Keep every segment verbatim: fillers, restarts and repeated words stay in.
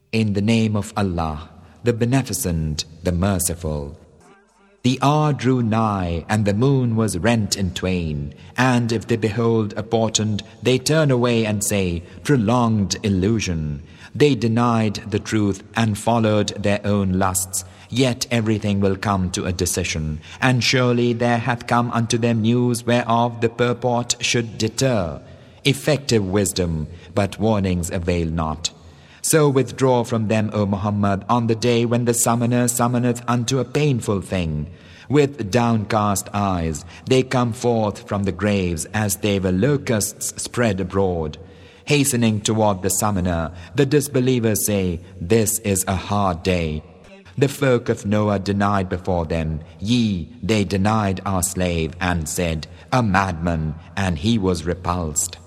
In the name of Allah, the Beneficent, the Merciful. The hour drew nigh, and the moon was rent in twain, and if they behold a portent, they turn away and say, prolonged illusion. They denied the truth and followed their own lusts. Yet everything will come to a decision, and surely there hath come unto them news whereof the purport should deter. Effective wisdom, but warnings avail not. So withdraw from them, O Muhammad, on the day when the summoner summoneth unto a painful thing. With downcast eyes they come forth from the graves as they were locusts spread abroad. Hastening toward the summoner, the disbelievers say, this is a hard day. The folk of Noah denied before them, Ye, they denied our slave, and said, a madman, and he was repulsed.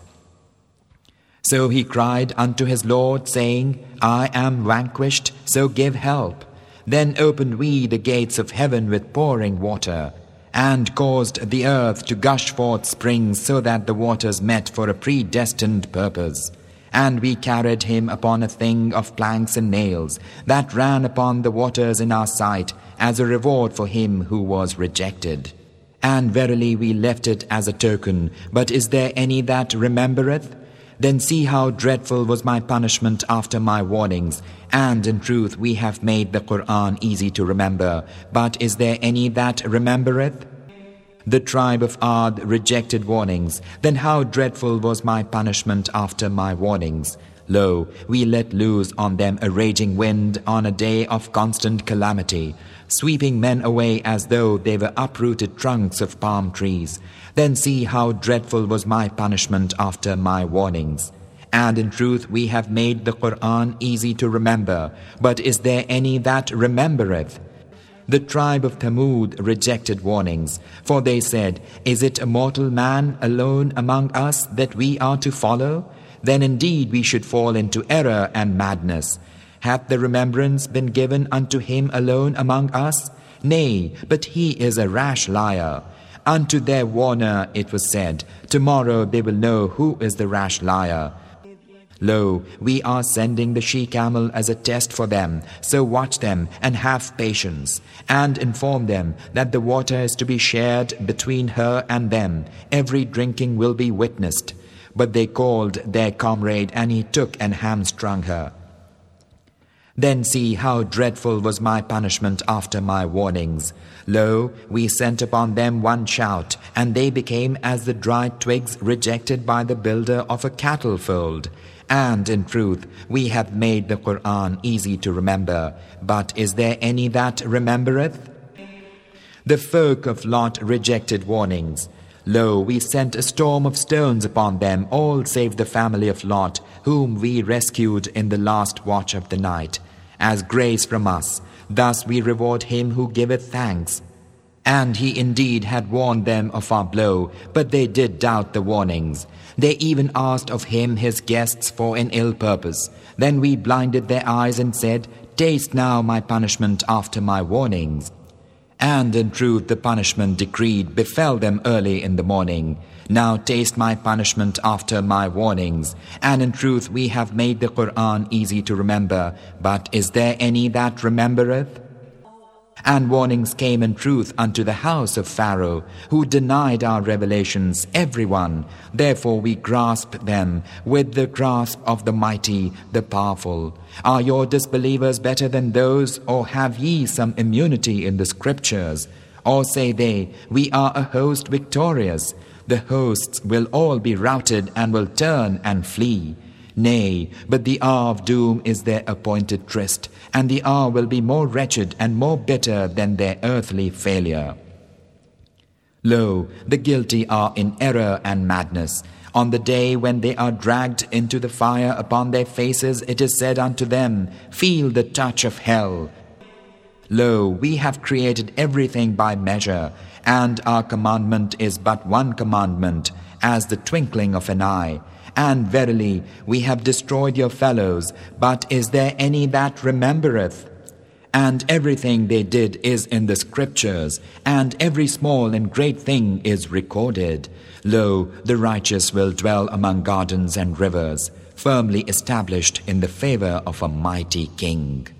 So he cried unto his Lord, saying, I am vanquished, so give help. Then opened we the gates of heaven with pouring water, and caused the earth to gush forth springs, so that the waters met for a predestined purpose. And we carried him upon a thing of planks and nails, that ran upon the waters in our sight, as a reward for him who was rejected. And verily we left it as a token, but is there any that remembereth? Then see how dreadful was my punishment after my warnings. And in truth we have made the Qur'an easy to remember, but is there any that remembereth? The tribe of Ad rejected warnings. Then how dreadful was my punishment after my warnings. Lo, we let loose on them a raging wind on a day of constant calamity, sweeping men away as though they were uprooted trunks of palm trees. Then see how dreadful was my punishment after my warnings. And in truth we have made the Qur'an easy to remember, but is there any that remembereth? The tribe of Thamud rejected warnings, for they said, is it a mortal man alone among us that we are to follow? Then indeed we should fall into error and madness. Hath the remembrance been given unto him alone among us? Nay, but he is a rash liar. Unto their warner it was said, tomorrow they will know who is the rash liar. Lo, we are sending the she-camel as a test for them, so watch them and have patience, and inform them that the water is to be shared between her and them. Every drinking will be witnessed. But they called their comrade, and he took and hamstrung her. Then see how dreadful was my punishment after my warnings. Lo, we sent upon them one shout, and they became as the dried twigs rejected by the builder of a cattle fold. And in truth, we have made the Qur'an easy to remember, but is there any that remembereth? The folk of Lot rejected warnings. Lo, we sent a storm of stones upon them, all save the family of Lot, whom we rescued in the last watch of the night, as grace from us. Thus we reward him who giveth thanks. And he indeed had warned them of our blow, but they did doubt the warnings. They even asked of him his guests for an ill purpose. Then we blinded their eyes and said, taste now my punishment after my warnings. And in truth the punishment decreed befell them early in the morning. Now taste my punishment after my warnings. And in truth we have made the Qur'an easy to remember, but is there any that remembereth? And warnings came in truth unto the house of Pharaoh, who denied our revelations, everyone. Therefore we grasped them with the grasp of the mighty, the powerful. Are your disbelievers better than those, or have ye some immunity in the scriptures? Or say they, we are a host victorious. The hosts will all be routed and will turn and flee. Nay, but the hour of doom is their appointed tryst, and the hour will be more wretched and more bitter than their earthly failure. Lo, the guilty are in error and madness. On the day when they are dragged into the fire upon their faces, it is said unto them, feel the touch of hell. Lo, we have created everything by measure, and our commandment is but one commandment, as the twinkling of an eye. And verily, we have destroyed your fellows, but is there any that remembereth? And everything they did is in the scriptures, and every small and great thing is recorded. Lo, the righteous will dwell among gardens and rivers, firmly established in the favor of a mighty king.